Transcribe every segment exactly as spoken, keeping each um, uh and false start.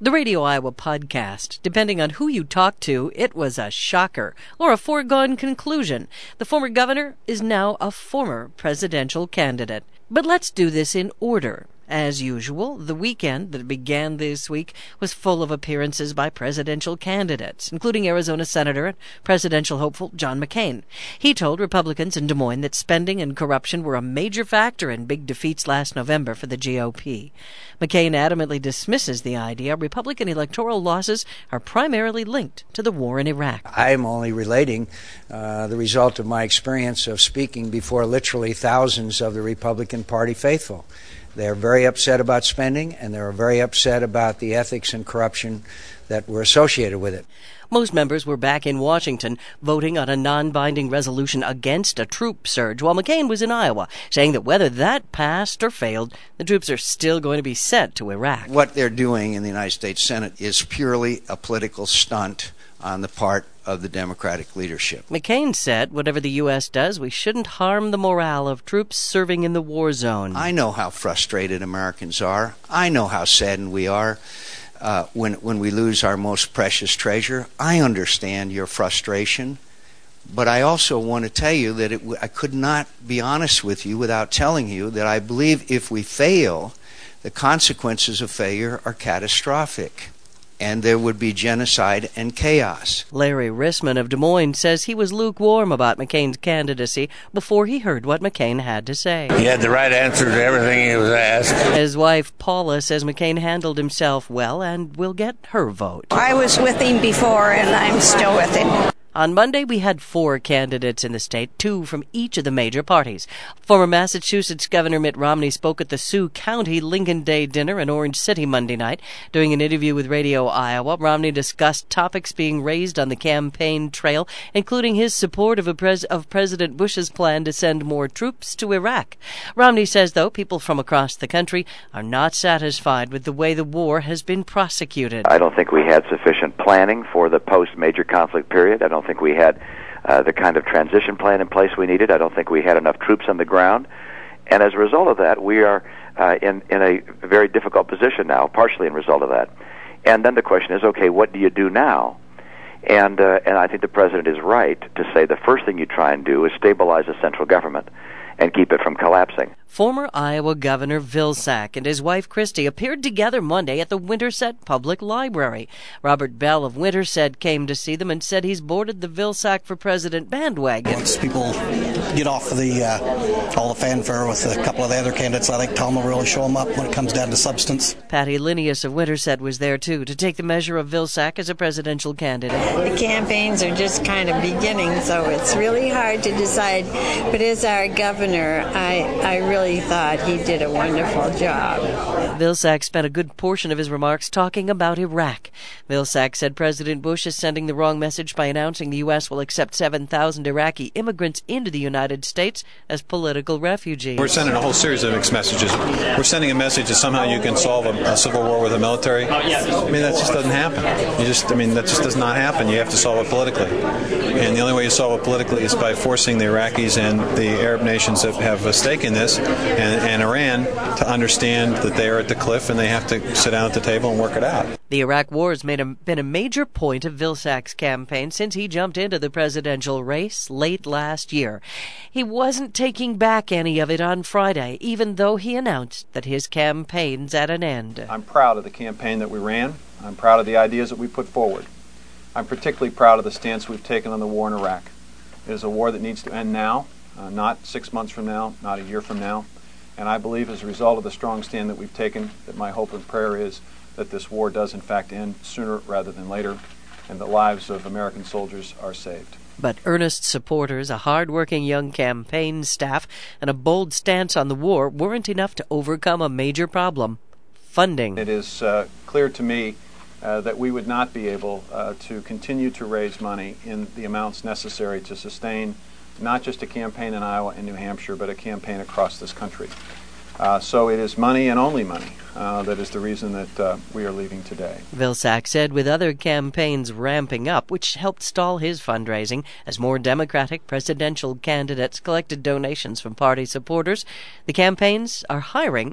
The Radio Iowa podcast. Depending on who you talk to, it was a shocker or a foregone conclusion. The former governor is now a former presidential candidate. But let's do this in order. As usual, the weekend that began this week was full of appearances by presidential candidates, including Arizona Senator and presidential hopeful John McCain. He told Republicans in Des Moines that spending and corruption were a major factor in big defeats last November for the G O P. McCain adamantly dismisses the idea Republican electoral losses are primarily linked to the war in Iraq. I'm only relating uh, the result of my experience of speaking before literally thousands of the Republican Party faithful. They're very upset about spending, and they're very upset about the ethics and corruption that were associated with it. Most members were back in Washington voting on a non-binding resolution against a troop surge, while McCain was in Iowa, saying that whether that passed or failed, the troops are still going to be sent to Iraq. What they're doing in the United States Senate is purely a political stunt on the part of the Democratic leadership. McCain said, whatever the U S does, we shouldn't harm the morale of troops serving in the war zone. I know how frustrated Americans are. I know how saddened we are uh, when, when we lose our most precious treasure. I understand your frustration, but I also want to tell you that it, I could not be honest with you without telling you that I believe if we fail, the consequences of failure are catastrophic, and there would be genocide and chaos. Larry Rissman of Des Moines says he was lukewarm about McCain's candidacy before he heard what McCain had to say. He had the right answer to everything he was asked. His wife, Paula, says McCain handled himself well and will get her vote. I was with him before, and I'm still with him. On Monday, we had four candidates in the state, two from each of the major parties. Former Massachusetts Governor Mitt Romney spoke at the Sioux County Lincoln Day dinner in Orange City Monday night. During an interview with Radio Iowa, Romney discussed topics being raised on the campaign trail, including his support of, a pres- of President Bush's plan to send more troops to Iraq. Romney says, though, people from across the country are not satisfied with the way the war has been prosecuted. I don't think we had sufficient planning for the post-major conflict period. I don't think we had uh, the kind of transition plan in place we needed. I don't think we had enough troops on the ground. And as a result of that, we are uh, in, in a very difficult position now, partially in result of that. And then the question is, okay, what do you do now? And, uh, and I think the President is right to say the first thing you try and do is stabilize the central government and keep it from collapsing. Former Iowa Governor Vilsack and his wife Christy appeared together Monday at the Winterset Public Library. Robert Bell of Winterset came to see them and said he's boarded the Vilsack for President bandwagon. Once people get off of the uh, all the fanfare with a couple of the other candidates, I think Tom will really show them up when it comes down to substance. Patty Linnaeus of Winterset was there too to take the measure of Vilsack as a presidential candidate. The campaigns are just kind of beginning, so it's really hard to decide. But as our governor, I, I really thought he did a wonderful job. Vilsack spent a good portion of his remarks talking about Iraq. Vilsack said President Bush is sending the wrong message by announcing the U S will accept seven thousand Iraqi immigrants into the United States as political refugees. We're sending a whole series of mixed messages. We're sending a message that somehow you can solve a, a civil war with the military. I mean, that just doesn't happen. You just, I mean, that just does not happen. You have to solve it politically. And the only way you solve it politically is by forcing the Iraqis and the Arab nations that have a stake in this and, and Iran to understand that they are at the cliff and they have to sit down at the table and work it out. The Iraq War has made a, been a major point of Vilsack's campaign since he jumped into the presidential race late last year. He wasn't taking back any of it on Friday, even though he announced that his campaign's at an end. I'm proud of the campaign that we ran. I'm proud of the ideas that we put forward. I'm particularly proud of the stance we've taken on the war in Iraq. It is a war that needs to end now, uh, not six months from now, not a year from now. And I believe as a result of the strong stand that we've taken, that my hope and prayer is that this war does in fact end sooner rather than later, and the lives of American soldiers are saved. But earnest supporters, a hard-working young campaign staff, and a bold stance on the war weren't enough to overcome a major problem: funding. It is uh, clear to me uh, that we would not be able uh, to continue to raise money in the amounts necessary to sustain not just a campaign in Iowa and New Hampshire, but a campaign across this country. Uh, so it is money and only money uh, that is the reason that uh, we are leaving today. Vilsack said with other campaigns ramping up, which helped stall his fundraising as more Democratic presidential candidates collected donations from party supporters, the campaigns are hiring, so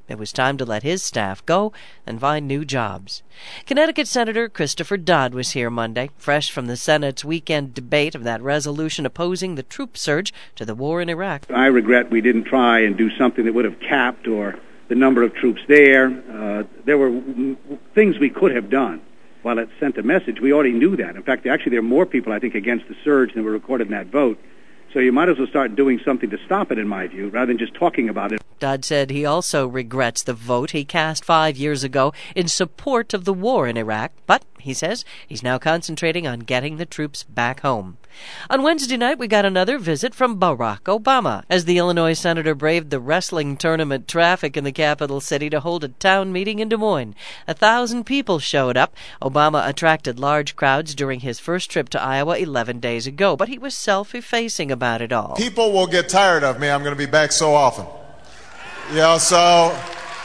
It was time to let his staff go and find new jobs. Connecticut Senator Christopher Dodd was here Monday, fresh from the Senate's weekend debate of that resolution opposing the troop surge to the war in Iraq. I regret we didn't try and do something that would have capped or the number of troops there. Uh, there were w- things we could have done. While it sent a message, we already knew that. In fact, actually, there are more people, I think, against the surge than were recorded in that vote. So you might as well start doing something to stop it, in my view, rather than just talking about it. Dodd said he also regrets the vote he cast five years ago in support of the war in Iraq, but he says he's now concentrating on getting the troops back home. On Wednesday night, we got another visit from Barack Obama as the Illinois senator braved the wrestling tournament traffic in the capital city to hold a town meeting in Des Moines. A thousand people showed up. Obama attracted large crowds during his first trip to Iowa eleven days ago, but he was self-effacing about it all. People will get tired of me. I'm going to be back so often. You know, so,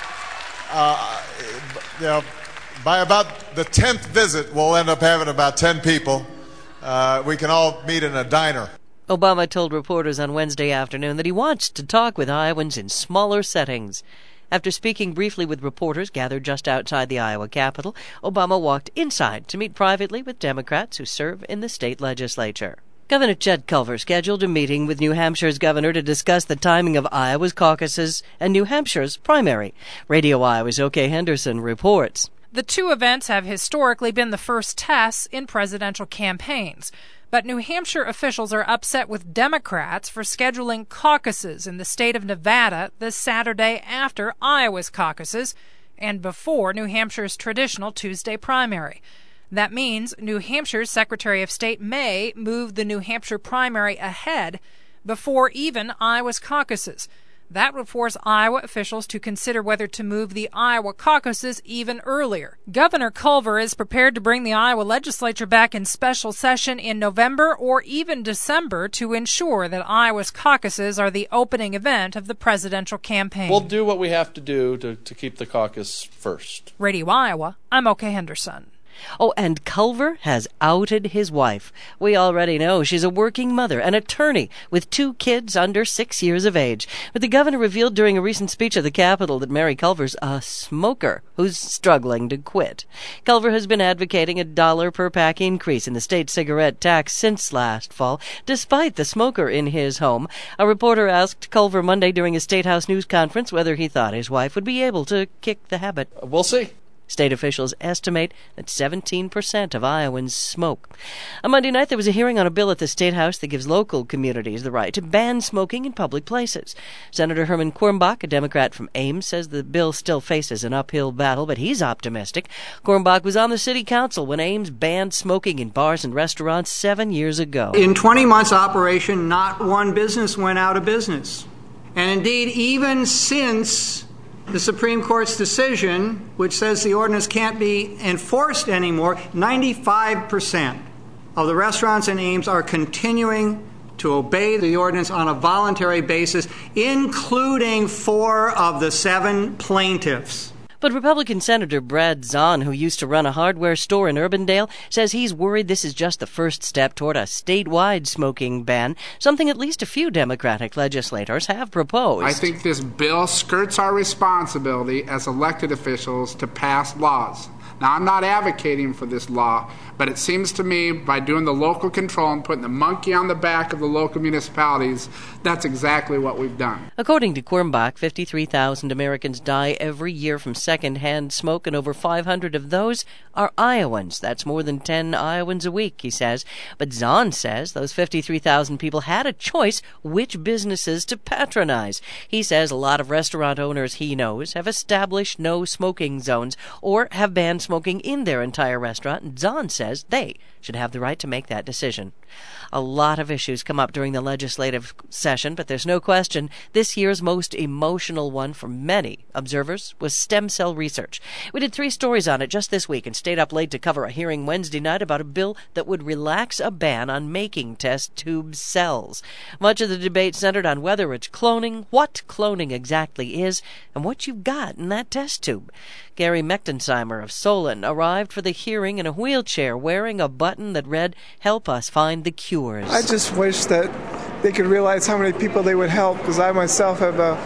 uh, you know, by about the tenth visit, we'll end up having about ten people. Uh, we can all meet in a diner. Obama told reporters on Wednesday afternoon that he wants to talk with Iowans in smaller settings. After speaking briefly with reporters gathered just outside the Iowa Capitol, Obama walked inside to meet privately with Democrats who serve in the state legislature. Governor Chet Culver scheduled a meeting with New Hampshire's governor to discuss the timing of Iowa's caucuses and New Hampshire's primary. Radio Iowa's O K Henderson reports. The two events have historically been the first tests in presidential campaigns. But New Hampshire officials are upset with Democrats for scheduling caucuses in the state of Nevada this Saturday after Iowa's caucuses and before New Hampshire's traditional Tuesday primary. That means New Hampshire's Secretary of State may move the New Hampshire primary ahead before even Iowa's caucuses. That would force Iowa officials to consider whether to move the Iowa caucuses even earlier. Governor Culver is prepared to bring the Iowa legislature back in special session in November or even December to ensure that Iowa's caucuses are the opening event of the presidential campaign. We'll do what we have to do to, to keep the caucus first. Radio Iowa, I'm O K Henderson. Oh, and Culver has outed his wife. We already know she's a working mother, an attorney, with two kids under six years of age. But the governor revealed during a recent speech at the Capitol that Mary Culver's a smoker who's struggling to quit. Culver has been advocating a dollar per pack increase in the state cigarette tax since last fall, despite the smoker in his home. A reporter asked Culver Monday during a State House news conference whether he thought his wife would be able to kick the habit. We'll see. State officials estimate that seventeen percent of Iowans smoke. On Monday night, there was a hearing on a bill at the State House that gives local communities the right to ban smoking in public places. Senator Herman Quirmbach, a Democrat from Ames, says the bill still faces an uphill battle, but he's optimistic. Quirmbach was on the city council when Ames banned smoking in bars and restaurants seven years ago. In twenty months operation, not one business went out of business. And indeed, even since the Supreme Court's decision, which says the ordinance can't be enforced anymore, ninety-five percent of the restaurants in Ames are continuing to obey the ordinance on a voluntary basis, including four of the seven plaintiffs. But Republican Senator Brad Zahn, who used to run a hardware store in Urbandale, says he's worried this is just the first step toward a statewide smoking ban, something at least a few Democratic legislators have proposed. I think this bill skirts our responsibility as elected officials to pass laws. Now, I'm not advocating for this law, but it seems to me by doing the local control and putting the monkey on the back of the local municipalities, that's exactly what we've done. According to Quirmbach, fifty-three thousand Americans die every year from secondhand smoke, and over five hundred of those are Iowans. That's more than ten Iowans a week, he says. But Zahn says those fifty-three thousand people had a choice which businesses to patronize. He says a lot of restaurant owners he knows have established no smoking zones or have banned smoking in their entire restaurant, and Zahn says they should have the right to make that decision. A lot of issues come up during the legislative session, but there's no question this year's most emotional one for many observers was stem cell research. We did three stories on it just this week and stayed up late to cover a hearing Wednesday night about a bill that would relax a ban on making test tube cells. Much of the debate centered on whether it's cloning, what cloning exactly is, and what you've got in that test tube. Gary Mechtensheimer of Solon arrived for the hearing in a wheelchair wearing a button that read, "Help us find the cures." I just wish that they could realize how many people they would help, because I myself have a,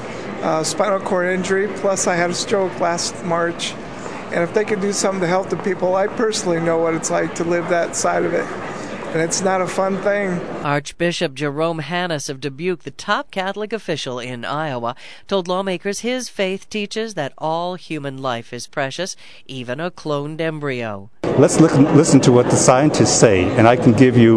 uh, spinal cord injury, plus I had a stroke last March. And if they could do something to help the people, I personally know what it's like to live that side of it. And it's not a fun thing. Archbishop Jerome Hannes of Dubuque, the top Catholic official in Iowa, told lawmakers his faith teaches that all human life is precious, even a cloned embryo. Let's listen to what the scientists say, and I can give you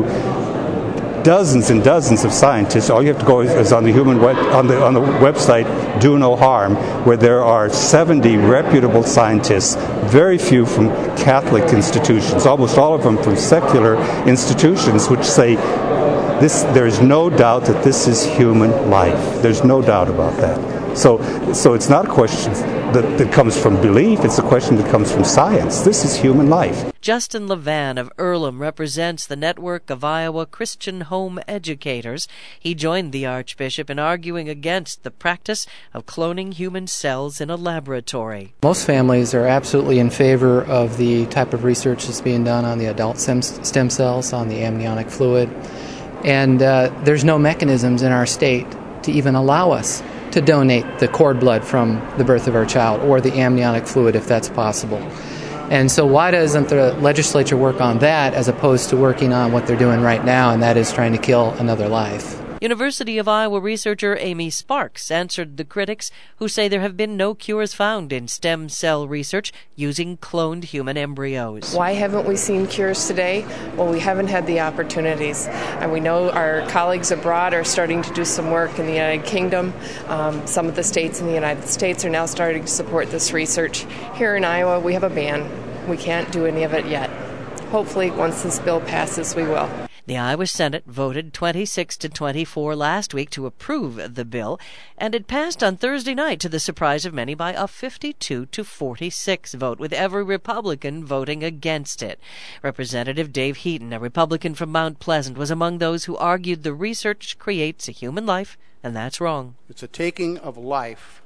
dozens and dozens of scientists. All you have to go is on the human web, on the on the website Do No Harm, where there are seventy reputable scientists, very few from Catholic institutions, almost all of them from secular institutions, which say this. There is no doubt that this is human life. There's no doubt about that. So, so it's not a question that, that comes from belief. It's a question that comes from science. This is human life. Justin Levan of Earlham represents the network of Iowa Christian home educators. He joined the Archbishop in arguing against the practice of cloning human cells in a laboratory. Most families are absolutely in favor of the type of research that's being done on the adult stem, stem cells, on the amniotic fluid. And uh, there's no mechanisms in our state to even allow us to donate the cord blood from the birth of our child or the amniotic fluid if that's possible. And so why doesn't the legislature work on that as opposed to working on what they're doing right now, and that is trying to kill another life? University of Iowa researcher Amy Sparks answered the critics who say there have been no cures found in stem cell research using cloned human embryos. Why haven't we seen cures today? Well, we haven't had the opportunities. And we know our colleagues abroad are starting to do some work in the United Kingdom. Um, some of the states in the United States are now starting to support this research. Here in Iowa, we have a ban. We can't do any of it yet. Hopefully, once this bill passes, we will. The Iowa Senate voted twenty-six to twenty-four last week to approve the bill, and it passed on Thursday night to the surprise of many by a fifty-two to forty-six vote, with every Republican voting against it. Representative Dave Heaton, a Republican from Mount Pleasant, was among those who argued the research creates a human life, and that's wrong. It's a taking of life.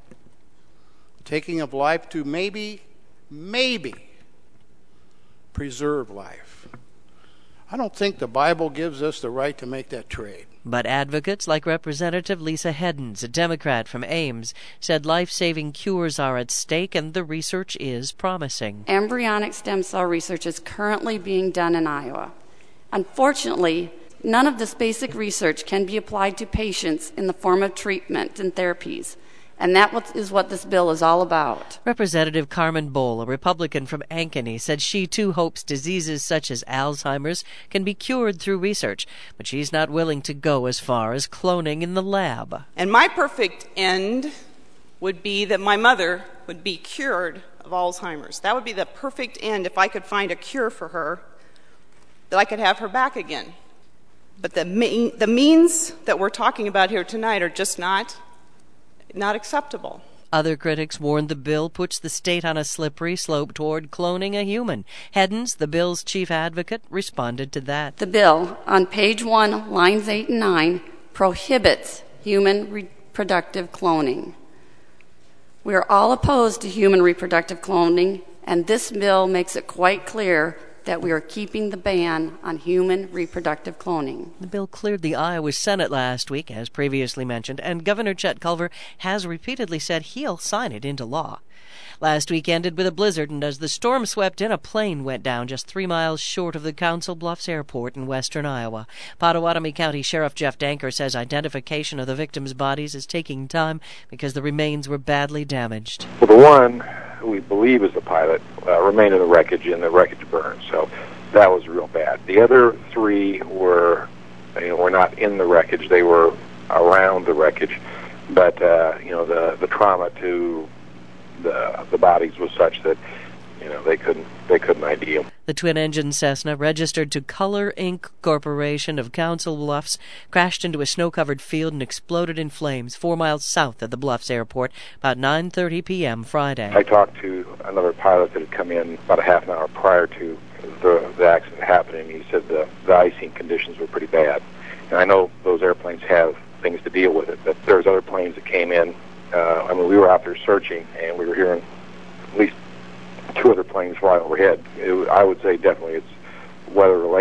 A taking of life to maybe, maybe preserve life. I don't think the Bible gives us the right to make that trade. But advocates like Representative Lisa Heddens, a Democrat from Ames, said life-saving cures are at stake and the research is promising. Embryonic stem cell research is currently being done in Iowa. Unfortunately, none of this basic research can be applied to patients in the form of treatment and therapies. And that is what this bill is all about. Representative Carmen Bowl, a Republican from Ankeny, said she too hopes diseases such as Alzheimer's can be cured through research, but she's not willing to go as far as cloning in the lab. And my perfect end would be that my mother would be cured of Alzheimer's. That would be the perfect end if I could find a cure for her, that I could have her back again. But the, me- the means that we're talking about here tonight are just not Not acceptable. Other critics warned the bill puts the state on a slippery slope toward cloning a human. Heddens, the bill's chief advocate, responded to that. The bill, on page one, lines eight and nine, prohibits human reproductive cloning. We are all opposed to human reproductive cloning, and this bill makes it quite clear that we are keeping the ban on human reproductive cloning. The bill cleared the Iowa Senate last week, as previously mentioned, and Governor Chet Culver has repeatedly said he'll sign it into law. Last week ended with a blizzard, and as the storm swept in, a plane went down just three miles short of the Council Bluffs Airport in western Iowa. Pottawatomie County Sheriff Jeff Danker says identification of the victims' bodies is taking time because the remains were badly damaged. Well, the one who we believe is the pilot uh, remained in the wreckage, and the wreckage burned, so that was real bad. The other three were, you know, were not in the wreckage; they were around the wreckage. But uh, you know, the the trauma to the the bodies was such that, you know, they couldn't they couldn't I D them. The twin-engine Cessna, registered to Color Incorporated. Corporation of Council Bluffs, crashed into a snow-covered field and exploded in flames four miles south of the Bluffs Airport about nine thirty p.m. Friday. I talked to another pilot that had come in about a half an hour prior to the, the accident happening. He said the, the icing conditions were pretty bad. And I know those airplanes have things to deal with it, but there's other planes that came in. Uh, I mean, we were out there searching, and we were hearing at least two other planes fly overhead. It, I would say definitely it's weather-related.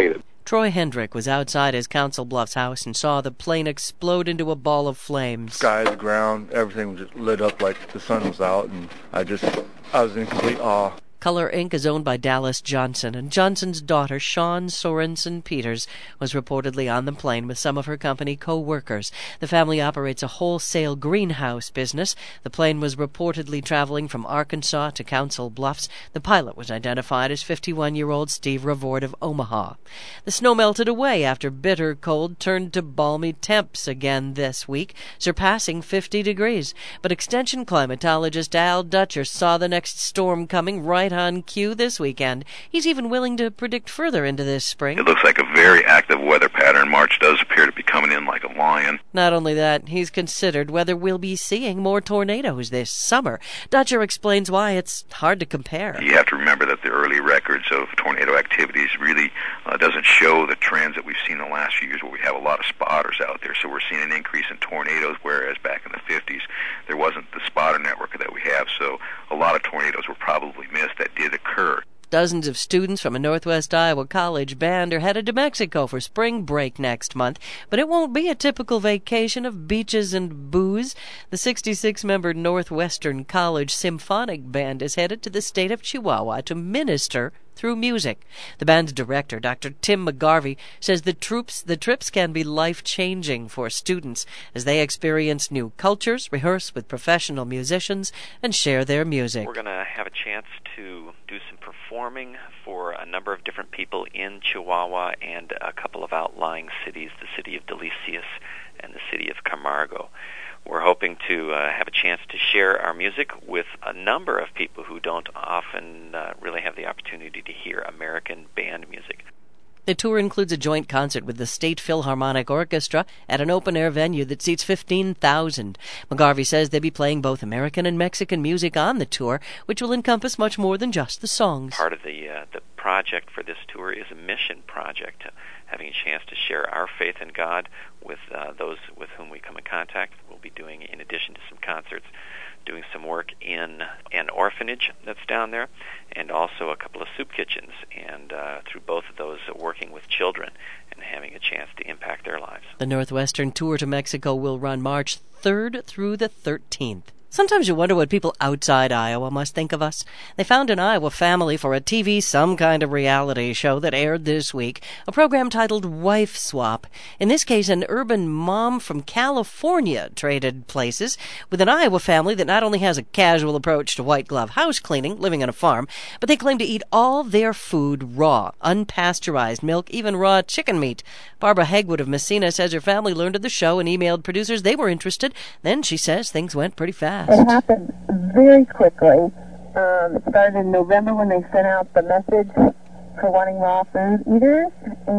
Troy Hendrick was outside his Council Bluffs house and saw the plane explode into a ball of flames. Sky, the ground, everything was just lit up like the sun was out, and I just, I was in complete awe. Color Incorporated is owned by Dallas Johnson, and Johnson's daughter, Sean Sorensen Peters, was reportedly on the plane with some of her company co-workers. The family operates a wholesale greenhouse business. The plane was reportedly traveling from Arkansas to Council Bluffs. The pilot was identified as fifty-one-year-old Steve Ravord of Omaha. The snow melted away after bitter cold turned to balmy temps again this week, surpassing fifty degrees. But Extension climatologist Al Dutcher saw the next storm coming right on cue this weekend. He's even willing to predict further into this spring. It looks like a very active weather pattern. March does appear to be coming in like a lion. Not only that, he's considered whether we'll be seeing more tornadoes this summer. Dutcher explains why it's hard to compare. You have to remember that the early records of tornado activities really uh, doesn't show the trends that we've seen in the last few years where we have a lot of spotters out there. So we're seeing an increase in tornadoes, whereas back in the fifties there wasn't the spotter network that we have. So a lot of tornadoes were probably missed that did occur. Dozens of students from a Northwest Iowa college band are headed to Mexico for spring break next month, but it won't be a typical vacation of beaches and booze. The sixty-six member Northwestern College Symphonic Band is headed to the state of Chihuahua to minister through music. The band's director, Doctor Tim McGarvey, says the troops, the trips can be life-changing for students as they experience new cultures, rehearse with professional musicians, and share their music. We're going to have a chance to do some performing for a number of different people in Chihuahua and a couple of outlying cities, the city of Delicias and the city of Camargo. We're hoping to uh, have a chance to share our music with a number of people who don't often uh, really have the opportunity to hear American band music. The tour includes a joint concert with the State Philharmonic Orchestra at an open-air venue that seats fifteen thousand. McGarvey says they'll be playing both American and Mexican music on the tour, which will encompass much more than just the songs. Part of the uh, the project for this tour is a mission project, uh, having a chance to share our faith in God with uh, those with whom we come in contact. We'll be doing, in addition to some concerts, doing some work in an orphanage that's down there, and also a couple of soup kitchens, and uh, through both of those, uh, working with children and having a chance to impact their lives. The Northwestern tour to Mexico will run March third through the thirteenth. Sometimes you wonder what people outside Iowa must think of us. They found an Iowa family for a T V Some Kind of Reality show that aired this week, a program titled Wife Swap. In this case, an urban mom from California traded places with an Iowa family that not only has a casual approach to white-glove house cleaning, living on a farm, but they claim to eat all their food raw, unpasteurized milk, even raw chicken meat. Barbara Hegwood of Messina says her family learned of the show and emailed producers they were interested. Then, she says, things went pretty fast. It happened very quickly. Um, it started in November when they sent out the message for wanting raw food eaters,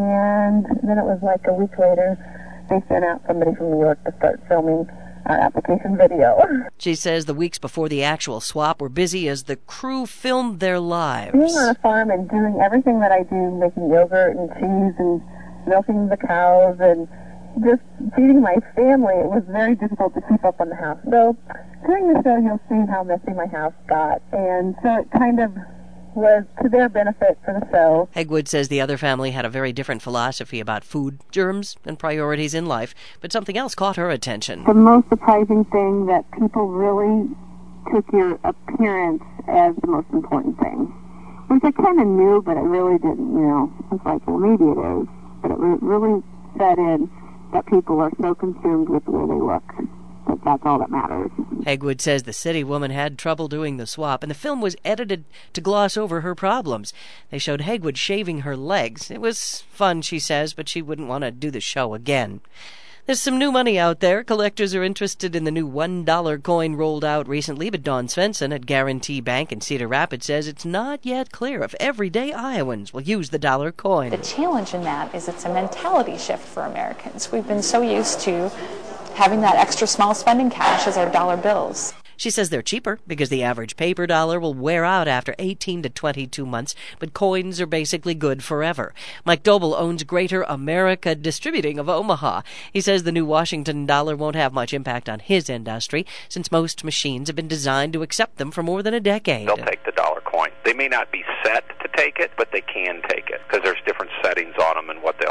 and then it was like a week later they sent out somebody from New York to start filming our application video. She says the weeks before the actual swap were busy as the crew filmed their lives. Being on a farm and doing everything that I do, making yogurt and cheese and milking the cows and just feeding my family, it was very difficult to keep up on the house. So during the show, you'll see how messy my house got. And so it kind of was to their benefit for the show. Hegwood says the other family had a very different philosophy about food, germs, and priorities in life, but something else caught her attention. The most surprising thing that people really took your appearance as the most important thing, which I kind of knew, but I really didn't, you know. It's like, well, maybe it is. But it really set in that people are so consumed with the way they look that that's all that matters. Hegwood says the city woman had trouble doing the swap, and the film was edited to gloss over her problems. They showed Hegwood shaving her legs. It was fun, she says, but she wouldn't want to do the show again. There's some new money out there. Collectors are interested in the new one dollar coin rolled out recently, but Dawn Svensson at Guarantee Bank in Cedar Rapids says it's not yet clear if everyday Iowans will use the dollar coin. The challenge in that is it's a mentality shift for Americans. We've been so used to having that extra small spending cash as our dollar bills. She says they're cheaper because the average paper dollar will wear out after eighteen to twenty-two months, but coins are basically good forever. Mike Doble owns Greater America Distributing of Omaha. He says the new Washington dollar won't have much impact on his industry, since most machines have been designed to accept them for more than a decade. They'll take the dollar coin. They may not be set to take it, but they can take it because there's different settings on them and what they'll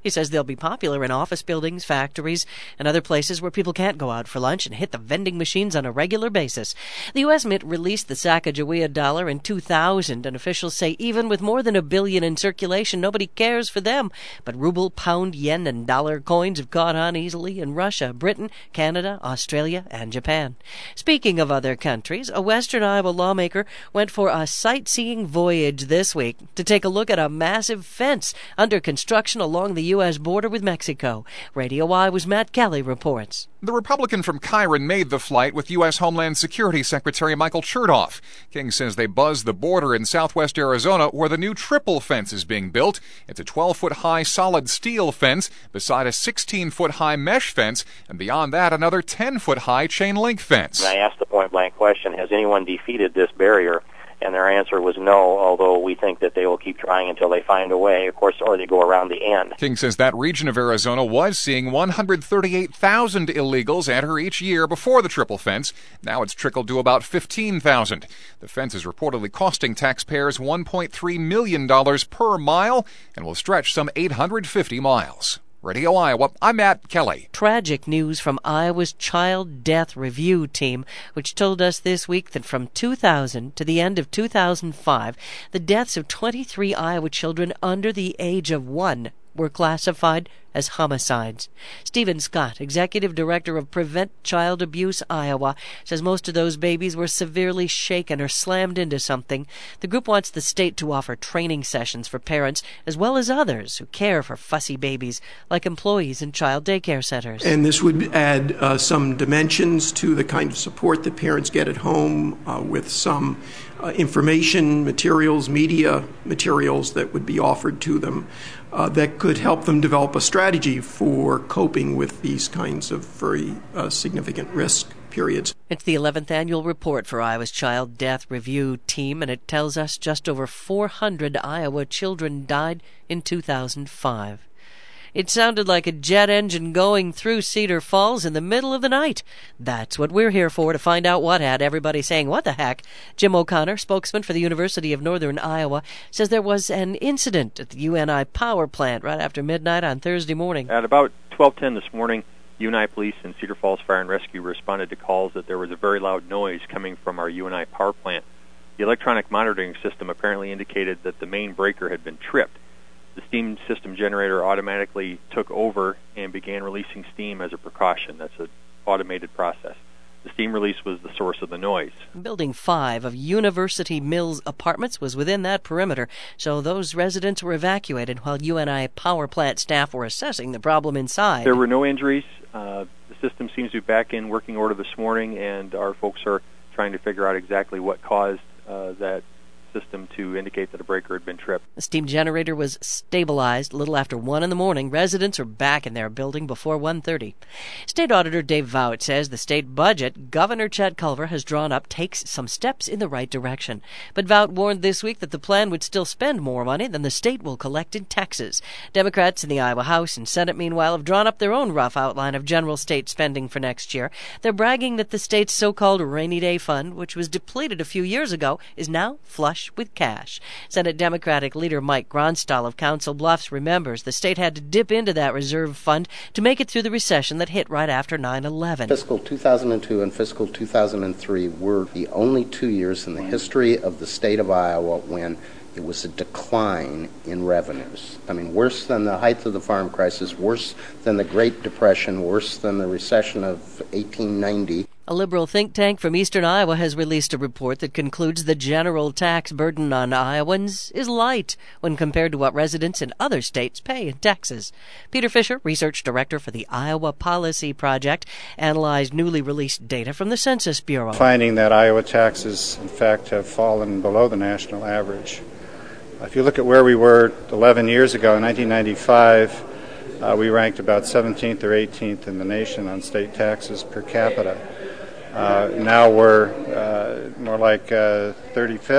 He says they'll be popular in office buildings, factories, and other places where people can't go out for lunch and hit the vending machines on a regular basis. The U S Mint released the Sacagawea dollar in two thousand, and officials say even with more than a billion in circulation, nobody cares for them. But ruble, pound, yen, and dollar coins have caught on easily in Russia, Britain, Canada, Australia, and Japan. Speaking of other countries, a Western Iowa lawmaker went for a sightseeing voyage this week to take a look at a massive fence under construction along the U S border with Mexico. Radio Iowa's Matt Kelly reports. The Republican from Chiron made the flight with U S Homeland Security Secretary Michael Chertoff. King says they buzzed the border in southwest Arizona where the new triple fence is being built. It's a twelve-foot-high solid steel fence beside a sixteen-foot-high mesh fence, and beyond that, another ten-foot-high chain-link fence. And I asked the point-blank question, has anyone defeated this barrier? And their answer was no, although we think that they will keep trying until they find a way, of course, or they go around the end. King says that region of Arizona was seeing one hundred thirty-eight thousand illegals enter each year before the triple fence. Now it's trickled to about fifteen thousand. The fence is reportedly costing taxpayers one point three million dollars per mile and will stretch some eight hundred fifty miles. Radio Iowa, I'm Matt Kelly. Tragic news from Iowa's Child Death Review team, which told us this week that from two thousand to the end of two thousand five, the deaths of twenty-three Iowa children under the age of one were classified as homicides. Stephen Scott, Executive Director of Prevent Child Abuse Iowa, says most of those babies were severely shaken or slammed into something. The group wants the state to offer training sessions for parents as well as others who care for fussy babies, like employees in child daycare centers. And this would add uh, some dimensions to the kind of support that parents get at home uh, with some uh, information materials, media materials that would be offered to them uh, that could help them develop a strategy for coping with these kinds of very uh, significant risk periods. It's the eleventh annual report for Iowa's Child Death Review team, and it tells us just over four hundred Iowa children died in two thousand five. It sounded like a jet engine going through Cedar Falls in the middle of the night. That's what we're here for, to find out what had everybody saying, what the heck? Jim O'Connor, spokesman for the University of Northern Iowa, says there was an incident at the U N I power plant right after midnight on Thursday morning. At about twelve ten this morning, U N I Police and Cedar Falls Fire and Rescue responded to calls that there was a very loud noise coming from our U N I power plant. The electronic monitoring system apparently indicated that the main breaker had been tripped. The steam system generator automatically took over and began releasing steam as a precaution. That's an automated process. The steam release was the source of the noise. Building five of University Mills Apartments was within that perimeter, so those residents were evacuated while U N I power plant staff were assessing the problem inside. There were no injuries. Uh, the system seems to be back in working order this morning, and our folks are trying to figure out exactly what caused uh, that system to indicate that a breaker had been tripped. The steam generator was stabilized a little after one in the morning. Residents are back in their building before one thirty. State Auditor Dave Vaught says the state budget Governor Chet Culver has drawn up takes some steps in the right direction. But Vaught warned this week that the plan would still spend more money than the state will collect in taxes. Democrats in the Iowa House and Senate, meanwhile, have drawn up their own rough outline of general state spending for next year. They're bragging that the state's so-called rainy day fund, which was depleted a few years ago, is now flush with cash. Senate Democratic leader Mike Gronstal of Council Bluffs remembers the state had to dip into that reserve fund to make it through the recession that hit right after nine eleven. Fiscal two thousand two and fiscal two thousand three were the only two years in the history of the state of Iowa when it was a decline in revenues. I mean, worse than the height of the farm crisis, worse than the Great Depression, worse than the recession of eighteen ninety. A liberal think tank from eastern Iowa has released a report that concludes the general tax burden on Iowans is light when compared to what residents in other states pay in taxes. Peter Fisher, research director for the Iowa Policy Project, analyzed newly released data from the Census Bureau, finding that Iowa taxes, in fact, have fallen below the national average. If you look at where we were eleven years ago, in nineteen ninety-five, uh, we ranked about seventeenth or eighteenth in the nation on state taxes per capita. Uh, now we're uh, more like uh, thirty-fifth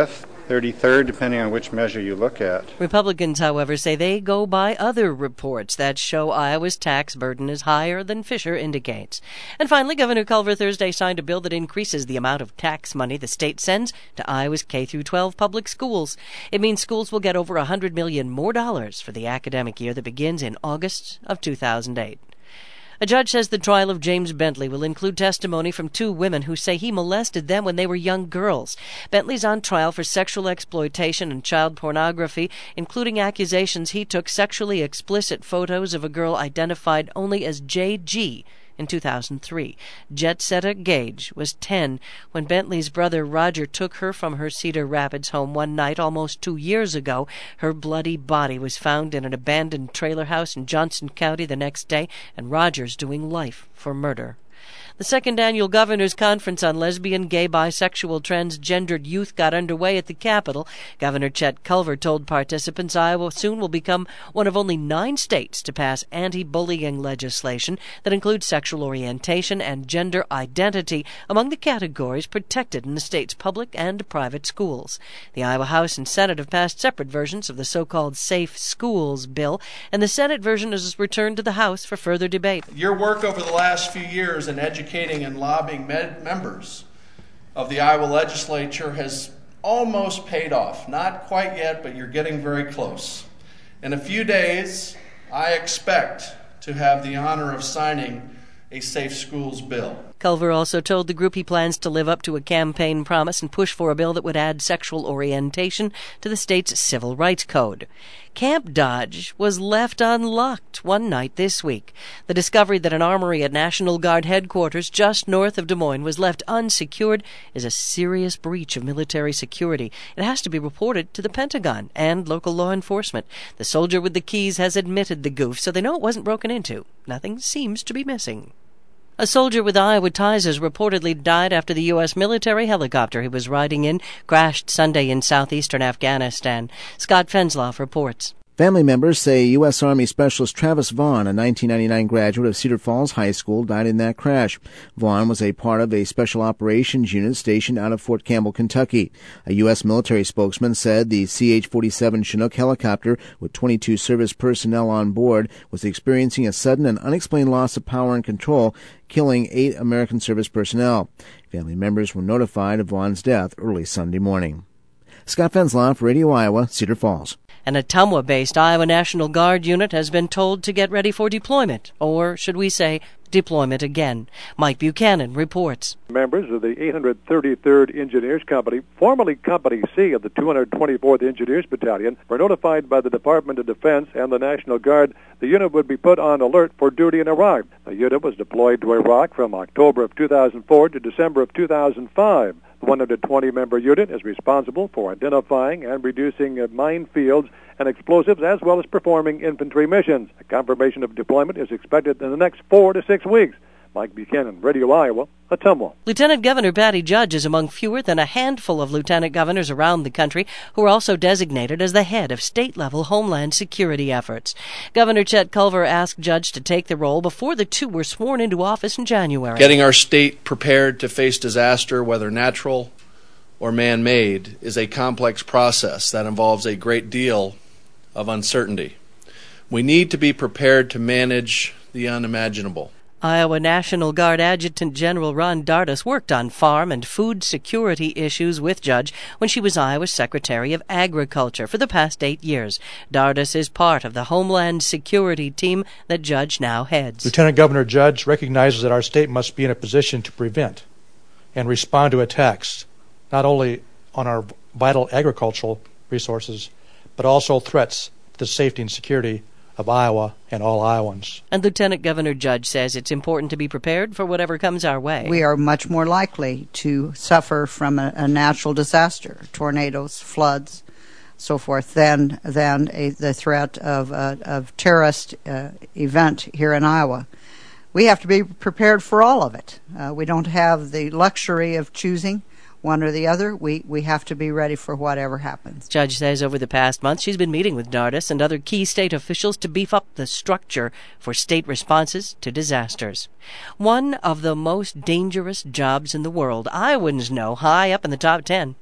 thirty-third, depending on which measure you look at. Republicans, however, say they go by other reports that show Iowa's tax burden is higher than Fisher indicates. And finally, Governor Culver Thursday signed a bill that increases the amount of tax money the state sends to Iowa's K through twelve public schools. It means schools will get over one hundred million dollars more dollars for the academic year that begins in August of two thousand eight. A judge says the trial of James Bentley will include testimony from two women who say he molested them when they were young girls. Bentley's on trial for sexual exploitation and child pornography, including accusations he took sexually explicit photos of a girl identified only as J G in two thousand three. Jetsetta Gage was ten when Bentley's brother Roger took her from her Cedar Rapids home one night almost two years ago. Her bloody body was found in an abandoned trailer house in Johnson County the next day, and Roger's doing life for murder. The second annual Governor's Conference on Lesbian, Gay, Bisexual, Transgendered Youth got underway at the Capitol. Governor Chet Culver told participants Iowa soon will become one of only nine states to pass anti-bullying legislation that includes sexual orientation and gender identity among the categories protected in the state's public and private schools. The Iowa House and Senate have passed separate versions of the so-called Safe Schools bill, and the Senate version is returned to the House for further debate. Your work over the last few years in education and lobbying med- members of the Iowa legislature has almost paid off. Not quite yet, but you're getting very close. In a few days, I expect to have the honor of signing a Safe Schools bill. Culver also told the group he plans to live up to a campaign promise and push for a bill that would add sexual orientation to the state's civil rights code. Camp Dodge was left unlocked one night this week. The discovery that an armory at National Guard headquarters just north of Des Moines was left unsecured is a serious breach of military security. It has to be reported to the Pentagon and local law enforcement. The soldier with the keys has admitted the goof, so they know it wasn't broken into. Nothing seems to be missing. A soldier with Iowa ties has reportedly died after the U S military helicopter he was riding in crashed Sunday in southeastern Afghanistan. Scott Fensloff reports. Family members say U S. Army Specialist Travis Vaughn, a nineteen ninety-nine graduate of Cedar Falls High School, died in that crash. Vaughn was a part of a special operations unit stationed out of Fort Campbell, Kentucky. A U S military spokesman said the C H forty-seven Chinook helicopter with twenty-two service personnel on board was experiencing a sudden and unexplained loss of power and control, killing eight American service personnel. Family members were notified of Vaughn's death early Sunday morning. Scott Fensloff, Radio Iowa, Cedar Falls. An Ottumwa-based Iowa National Guard unit has been told to get ready for deployment, or should we say deployment again. Mike Buchanan reports. Members of the eight hundred thirty-third Engineers Company, formerly Company C of the two hundred twenty-fourth Engineers Battalion, were notified by the Department of Defense and the National Guard the unit would be put on alert for duty in Iraq. The unit was deployed to Iraq from October of two thousand four to December of two thousand five. The one hundred twenty member unit is responsible for identifying and reducing uh, minefields and explosives, as well as performing infantry missions. A confirmation of deployment is expected in the next four to six weeks. Mike Buchanan, Radio Iowa, Ottumwa. Lieutenant Governor Patty Judge is among fewer than a handful of lieutenant governors around the country who are also designated as the head of state-level homeland security efforts. Governor Chet Culver asked Judge to take the role before the two were sworn into office in January. Getting our state prepared to face disaster, whether natural or man-made, is a complex process that involves a great deal of uncertainty. We need to be prepared to manage the unimaginable. Iowa National Guard Adjutant General Ron Dardis worked on farm and food security issues with Judge when she was Iowa's Secretary of Agriculture for the past eight years. Dardis is part of the Homeland Security team that Judge now heads. Lieutenant Governor Judge recognizes that our state must be in a position to prevent and respond to attacks, not only on our vital agricultural resources, but also threats to the safety and security of Iowa and all Iowans. And Lieutenant Governor Judge says it's important to be prepared for whatever comes our way. We are much more likely to suffer from a, a natural disaster, tornadoes, floods, so forth, than than a, the threat of a of terrorist uh, event here in Iowa. We have to be prepared for all of it. Uh, we don't have the luxury of choosing one or the other. We we have to be ready for whatever happens. Judge says over the past month she's been meeting with Dardis and other key state officials to beef up the structure for state responses to disasters. One of the most dangerous jobs in the world, Iowans know, high up in the top ten.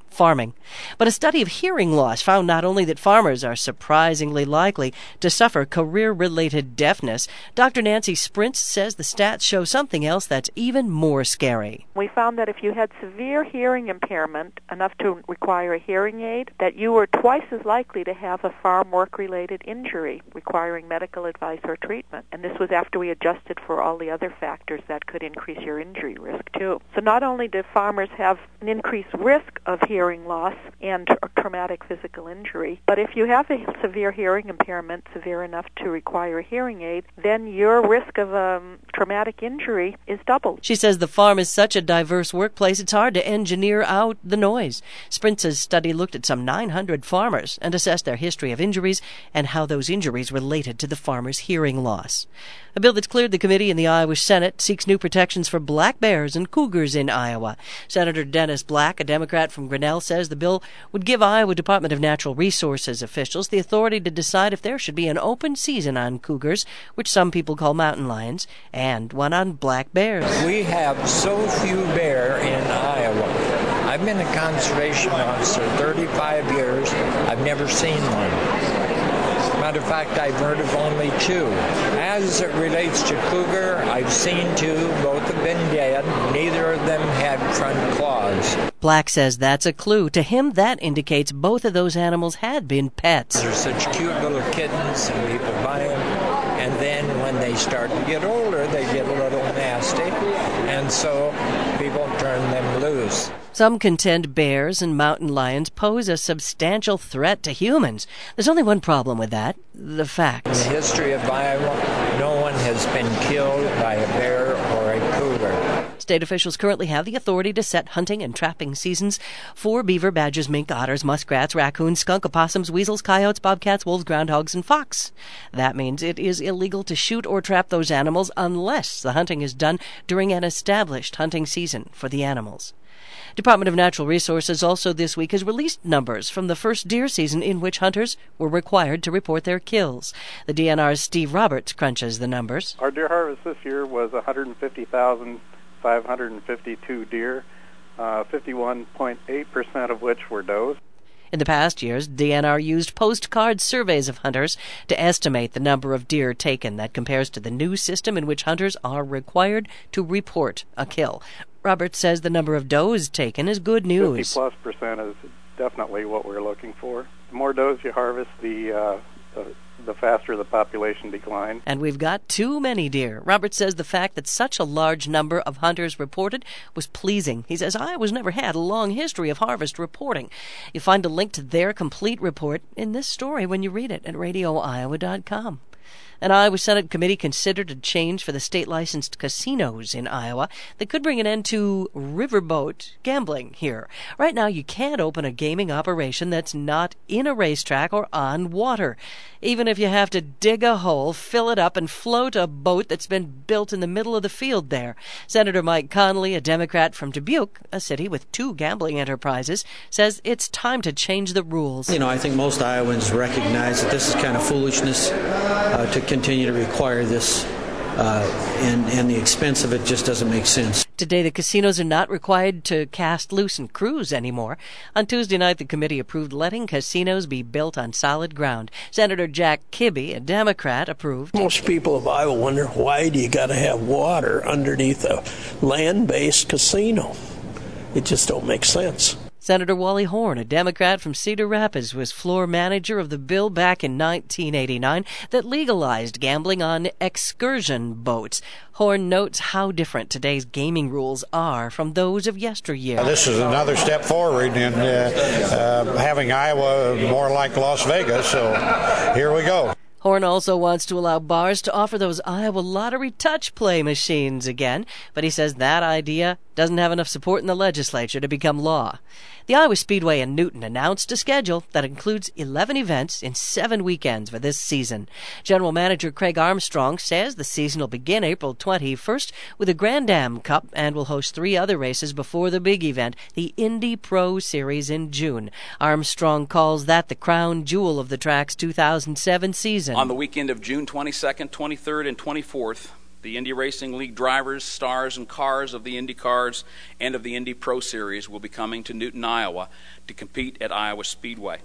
farming. But a study of hearing loss found not only that farmers are surprisingly likely to suffer career-related deafness, Doctor Nancy Sprintz says the stats show something else that's even more scary. We found that if you had severe hearing impairment, enough to require a hearing aid, that you were twice as likely to have a farm work-related injury requiring medical advice or treatment. And this was after we adjusted for all the other factors that could increase your injury risk, too. So not only do farmers have an increased risk of hearing loss and traumatic physical injury, but if you have a severe hearing impairment, severe enough to require a hearing aid, then your risk of um, traumatic injury is doubled. She says the farm is such a diverse workplace, it's hard to engineer out the noise. Sprintz's study looked at some nine hundred farmers and assessed their history of injuries and how those injuries related to the farmers' hearing loss. A bill that's cleared the committee in the Iowa Senate seeks new protections for black bears and cougars in Iowa. Senator Dennis Black, a Democrat from Grinnell, says the bill would give Iowa Department of Natural Resources officials the authority to decide if there should be an open season on cougars, which some people call mountain lions, and one on black bears. We have so few bear in Iowa. I've been a conservation officer thirty-five years. I've never seen one. Matter of fact, I've heard of only two. As it relates to cougar, I've seen two. Both have been dead. Neither of them had front claws. Black says that's a clue. To him, that indicates both of those animals had been pets. They're such cute little kittens, and people buy them. And then when they start to get older, they get a little nasty. And so people turn them loose. Some contend bears and mountain lions pose a substantial threat to humans. There's only one problem with that: the facts. In the history of Iowa, no one has been killed by a bear or a cougar. State officials currently have the authority to set hunting and trapping seasons for beaver, badgers, mink, otters, muskrats, raccoons, skunk, opossums, weasels, coyotes, bobcats, wolves, groundhogs, and fox. That means it is illegal to shoot or trap those animals unless the hunting is done during an established hunting season for the animals. Department of Natural Resources also this week has released numbers from the first deer season in which hunters were required to report their kills. The D N R's Steve Roberts crunches the numbers. Our deer harvest this year was one hundred fifty thousand five hundred fifty-two deer, uh, fifty-one point eight percent of which were does. In the past years, D N R used postcard surveys of hunters to estimate the number of deer taken. That compares to the new system in which hunters are required to report a kill. Roberts says the number of does taken is good news. fifty plus percent is definitely what we're looking for. The more does you harvest, the, uh, the the faster the population decline. And we've got too many deer. Roberts says the fact that such a large number of hunters reported was pleasing. He says Iowa's never had a long history of harvest reporting. You'll find a link to their complete report in this story when you read it at radio iowa dot com. An Iowa Senate committee considered a change for the state-licensed casinos in Iowa that could bring an end to riverboat gambling here. Right now, you can't open a gaming operation that's not in a racetrack or on water. Even if you have to dig a hole, fill it up, and float a boat that's been built in the middle of the field there. Senator Mike Connolly, a Democrat from Dubuque, a city with two gambling enterprises, says it's time to change the rules. You know, I think most Iowans recognize that this is kind of foolishness uh, to continue to require this, uh, and, and the expense of it just doesn't make sense. Today, the casinos are not required to cast loose and cruise anymore. On Tuesday night, the committee approved letting casinos be built on solid ground. Senator Jack Kibbe, a Democrat, approved. Most people of Iowa wonder, why do you got to have water underneath a land-based casino? It just don't make sense. Senator Wally Horn, a Democrat from Cedar Rapids, was floor manager of the bill back in nineteen eighty-nine that legalized gambling on excursion boats. Horn notes how different today's gaming rules are from those of yesteryear. This is another step forward in uh, uh, having Iowa more like Las Vegas, so here we go. Horn also wants to allow bars to offer those Iowa Lottery touch play machines again, but he says that idea doesn't have enough support in the legislature to become law. The Iowa Speedway in Newton announced a schedule that includes eleven events in seven weekends for this season. General Manager Craig Armstrong says the season will begin April twenty-first with a Grand Am Cup and will host three other races before the big event, the Indy Pro Series, in June. Armstrong calls that the crown jewel of the track's two thousand seven season. On the weekend of June twenty-second, twenty-third, and twenty-fourth, The Indy Racing League drivers, stars, and cars of the Indy Cars and of the Indy Pro Series will be coming to Newton, Iowa to compete at Iowa Speedway.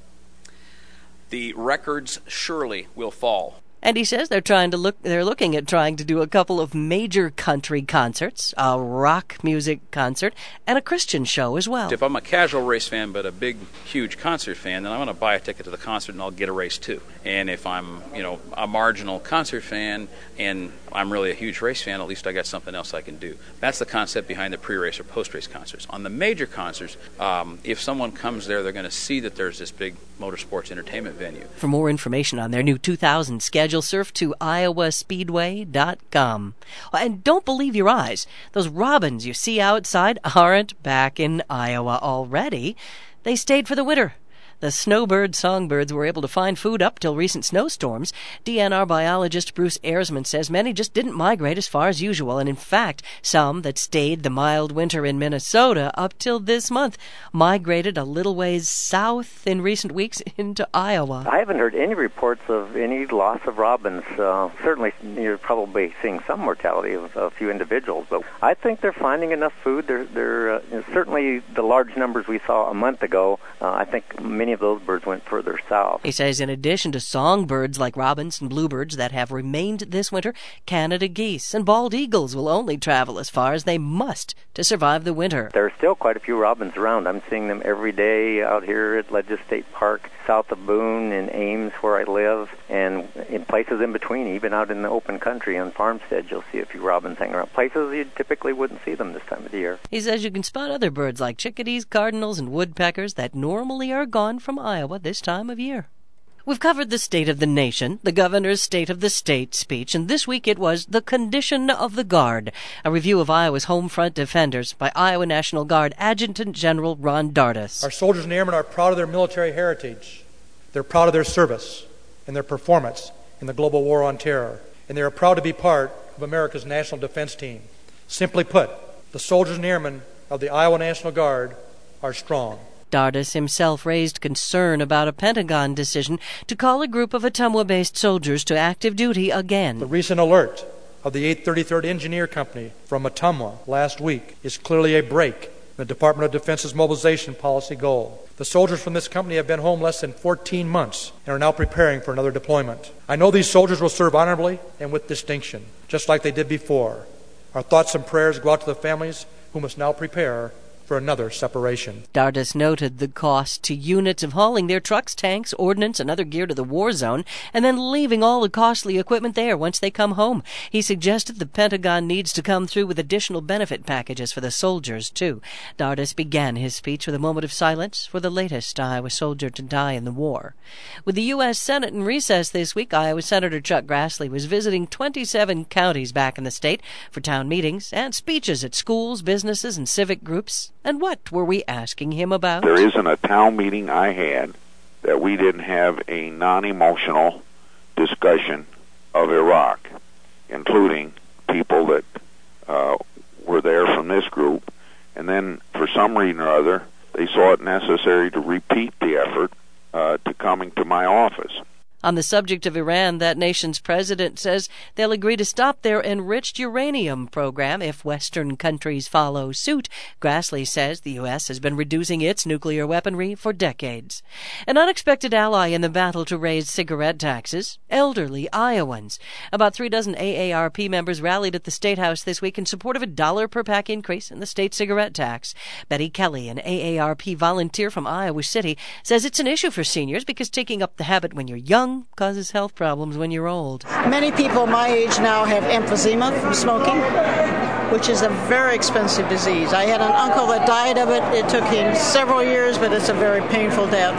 The records surely will fall. And he says they're trying to look they're looking at trying to do a couple of major country concerts, a rock music concert, and a Christian show as well. If I'm a casual race fan but a big, huge concert fan, then I'm going to buy a ticket to the concert and I'll get a race too. And if I'm, you know, a marginal concert fan and I'm really a huge race fan, at least I got something else I can do. That's the concept behind the pre-race or post-race concerts. On the major concerts, um, if someone comes there, they're going to see that there's this big motorsports entertainment venue. For more information on their new two thousand schedule, surf to iowa speedway dot com. And don't believe your eyes. Those robins you see outside aren't back in Iowa already. They stayed for the winter. The snowbird songbirds were able to find food up till recent snowstorms. D N R biologist Bruce Ayersman says many just didn't migrate as far as usual, and in fact, some that stayed the mild winter in Minnesota up till this month migrated a little ways south in recent weeks into Iowa. I haven't heard any reports of any loss of robins. Uh, certainly, you're probably seeing some mortality of a few individuals, but I think they're finding enough food. They're, they're uh, certainly the large numbers we saw a month ago. Uh, I think many of those birds went further south. He says in addition to songbirds like robins and bluebirds that have remained this winter, Canada geese and bald eagles will only travel as far as they must to survive the winter. There are still quite a few robins around. I'm seeing them every day out here at Ledges State Park, south of Boone and Ames where I live, and in places in between, even out in the open country on farmsteads, you'll see a few robins hanging around. Places you typically wouldn't see them this time of the year. He says you can spot other birds like chickadees, cardinals, and woodpeckers that normally are gone from Iowa this time of year. We've covered the State of the Nation, the Governor's State of the State speech, and this week it was the Condition of the Guard, a review of Iowa's home front defenders by Iowa National Guard Adjutant General Ron Dardis. Our soldiers and airmen are proud of their military heritage. They're proud of their service and their performance in the global war on terror, and they are proud to be part of America's national defense team. Simply put, the soldiers and airmen of the Iowa National Guard are strong. Dardis himself raised concern about a Pentagon decision to call a group of Ottumwa-based soldiers to active duty again. The recent alert of the eighth thirty-third Engineer Company from Ottumwa last week is clearly a break in the Department of Defense's mobilization policy goal. The soldiers from this company have been home less than fourteen months and are now preparing for another deployment. I know these soldiers will serve honorably and with distinction, just like they did before. Our thoughts and prayers go out to the families who must now prepare for another separation. Dardis noted the cost to units of hauling their trucks, tanks, ordnance, and other gear to the war zone, and then leaving all the costly equipment there once they come home. He suggested the Pentagon needs to come through with additional benefit packages for the soldiers, too. Dardis began his speech with a moment of silence for the latest Iowa soldier to die in the war. With the U S Senate in recess this week, Iowa Senator Chuck Grassley was visiting twenty-seven counties back in the state for town meetings and speeches at schools, businesses, and civic groups. And what were we asking him about? There isn't a town meeting I had that we didn't have a non-emotional discussion of Iraq, including people that uh, were there from this group. And then, for some reason or other, they saw it necessary to repeat the effort uh, to coming to my office. On the subject of Iran, that nation's president says they'll agree to stop their enriched uranium program if Western countries follow suit. Grassley says the U S has been reducing its nuclear weaponry for decades. An unexpected ally in the battle to raise cigarette taxes, elderly Iowans. About three dozen A A R P members rallied at the State House this week in support of a dollar per pack increase in the state cigarette tax. Betty Kelly, an A A R P volunteer from Iowa City, says it's an issue for seniors because taking up the habit when you're young causes health problems when you're old. Many people my age now have emphysema from smoking, which is a very expensive disease. I had an uncle that died of it. It took him several years, but it's a very painful death.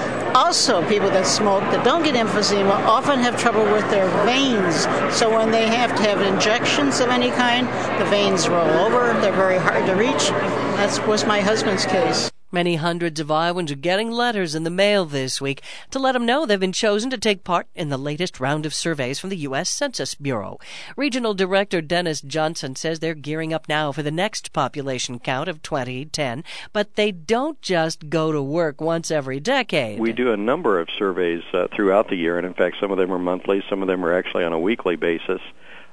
Also, people that smoke that don't get emphysema often have trouble with their veins. So when they have to have injections of any kind, the veins roll over. They're very hard to reach. That was my husband's case. Many hundreds of Iowans are getting letters in the mail this week to let them know they've been chosen to take part in the latest round of surveys from the U S Census Bureau. Regional Director Dennis Johnson says they're gearing up now for the next population count of twenty ten, but they don't just go to work once every decade. We do a number of surveys uh, throughout the year, and in fact some of them are monthly, some of them are actually on a weekly basis.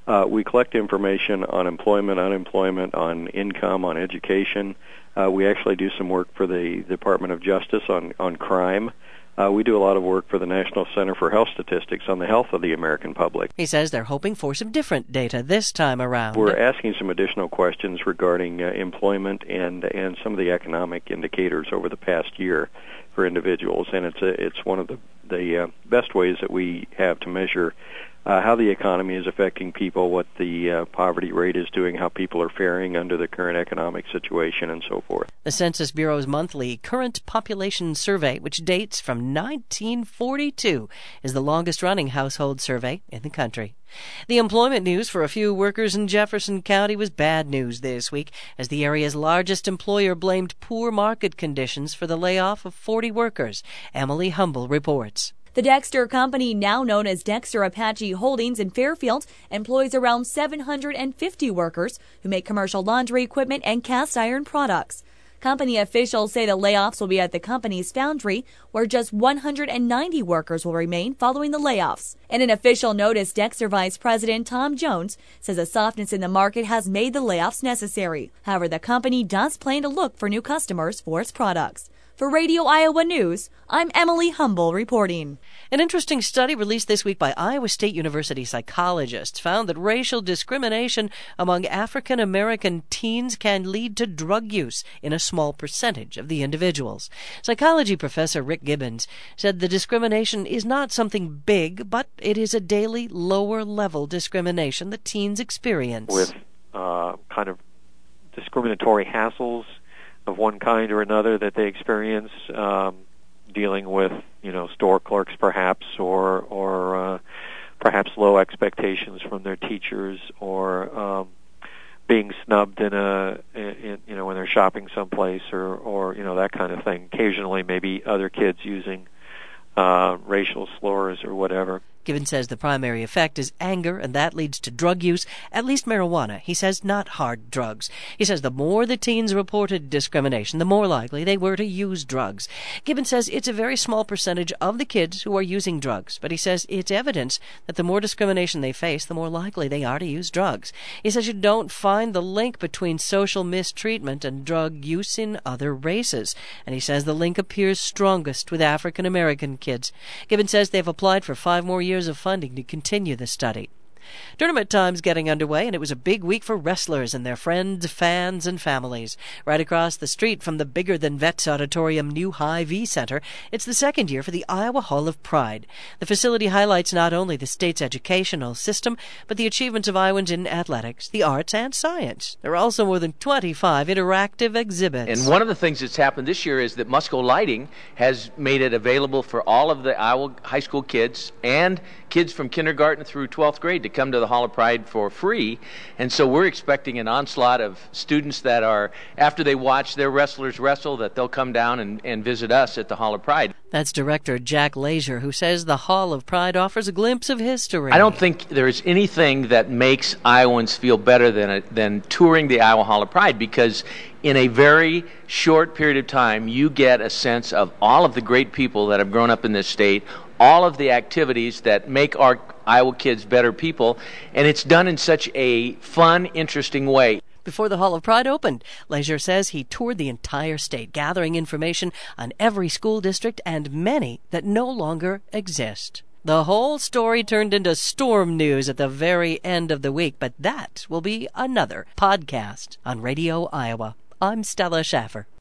Uh, we collect information on employment, unemployment, on income, on education. Uh, we actually do some work for the Department of Justice on, on crime. Uh, we do a lot of work for the National Center for Health Statistics on the health of the American public. He says they're hoping for some different data this time around. We're asking some additional questions regarding uh, employment and and some of the economic indicators over the past year for individuals, and it's a, it's one of the the uh, best ways that we have to measure uh, how the economy is affecting people, what the uh, poverty rate is doing, how people are faring under the current economic situation, and so forth. The Census Bureau's monthly Current Population Survey, which dates from nineteen forty-two, is the longest-running household survey in the country. The employment news for a few workers in Jefferson County was bad news this week, as the area's largest employer blamed poor market conditions for the layoff of forty workers. Emily Humble reports. The Dexter Company, now known as Dexter Apache Holdings in Fairfield, employs around seven hundred fifty workers who make commercial laundry equipment and cast iron products. Company officials say the layoffs will be at the company's foundry, where just one hundred ninety workers will remain following the layoffs. In an official notice, Dexter Vice President Tom Jones says a softness in the market has made the layoffs necessary. However, the company does plan to look for new customers for its products. For Radio Iowa News, I'm Emily Humble reporting. An interesting study released this week by Iowa State University psychologists found that racial discrimination among African American teens can lead to drug use in a small percentage of the individuals. Psychology professor Rick Gibbons said the discrimination is not something big, but it is a daily lower-level discrimination that teens experience. With uh, kind of discriminatory hassles of one kind or another that they experience, um, dealing with, you know, store clerks perhaps, or or uh, perhaps low expectations from their teachers, or um, being snubbed in a, in, you know, when they're shopping someplace, or or you know, that kind of thing. Occasionally, maybe other kids using uh, racial slurs or whatever. Gibbons says the primary effect is anger, and that leads to drug use, at least marijuana. He says not hard drugs. He says the more the teens reported discrimination, the more likely they were to use drugs. Gibbons says it's a very small percentage of the kids who are using drugs, but he says it's evidence that the more discrimination they face, the more likely they are to use drugs. He says you don't find the link between social mistreatment and drug use in other races, and he says the link appears strongest with African American kids. Gibbons says they've applied for five more years years of funding to continue the study. Tournament time's getting underway, and it was a big week for wrestlers and their friends, fans, and families. Right across the street from the bigger-than-Vets Auditorium new Hy-Vee Center, it's the second year for the Iowa Hall of Pride. The facility highlights not only the state's educational system, but the achievements of Iowans in athletics, the arts, and science. There are also more than twenty-five interactive exhibits. And one of the things that's happened this year is that Musco Lighting has made it available for all of the Iowa high school kids and kids from kindergarten through twelfth grade to come to the Hall of Pride for free. And so we're expecting an onslaught of students that are, after they watch their wrestlers wrestle, that they'll come down and, and visit us at the Hall of Pride. That's Director Jack Leisure, who says the Hall of Pride offers a glimpse of history. I don't think there is anything that makes Iowans feel better than a, than touring the Iowa Hall of Pride, because in a very short period of time, you get a sense of all of the great people that have grown up in this state, all of the activities that make our Iowa kids better people, and it's done in such a fun, interesting way. Before the Hall of Pride opened, Leisure says he toured the entire state, gathering information on every school district and many that no longer exist. The whole story turned into storm news at the very end of the week, but that will be another podcast on Radio Iowa. I'm Stella Schaffer.